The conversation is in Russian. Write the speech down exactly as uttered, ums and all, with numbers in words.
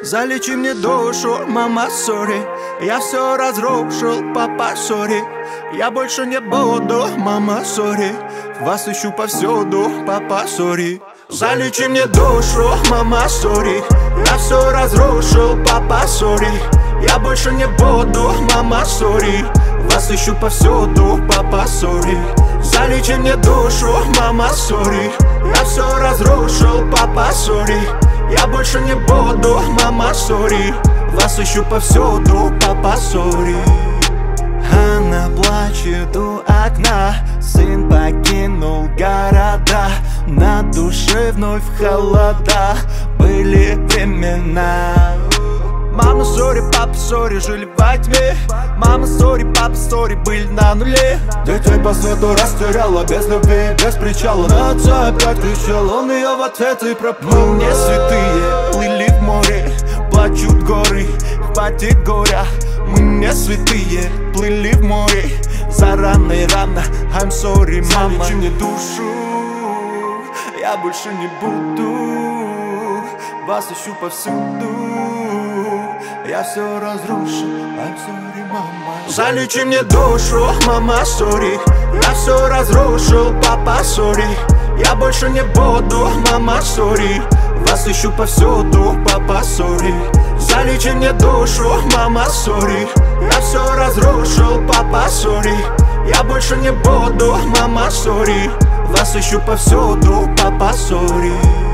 Залечи мне душу, мама, сори. Я все разрушил, папа, сори. Я больше не буду, мама, сори. Вас ищу повсюду, папа, сори. Залечи мне душу, мама, сори. Я все разрушил, папа, сори. Я больше не буду, мама, сори. Вас ищу повсюду, папа, сори. Залечи мне душу, мама, сори. Я все разрушил, папа, сори. Я больше не буду, мама, сори. Вас ищу повсюду, папа, сори. Она плачет у окна. Сын покинул города. На душе вновь холода. Были времена. Мама, сори, папа, сори, жили во тьме. Мама, сори, папа, сори, были на нуле. Детей по свету растеряла, без любви, без причала. На отца опять кричал, он ее в ответ и пропал. Мы не святые, плыли в море. Плачут горы, хватит горя. Мы не святые, плыли в море. За рано и рано, I'm sorry, мама. Залечи мне душу, я больше не буду. Вас ищу повсюду. Я все разрушу, I'm sorry, мама. Залечи мне душу, мама, сори. Я все разрушил, папа, сори. Я больше не буду, мама, сори. Вас ищу повсюду, папа, сори. Залечи мне душу, мама, сори. Я все разрушил, папа, сори. Я больше не буду, мама, сори. Вас ищу повсюду, папа, сори.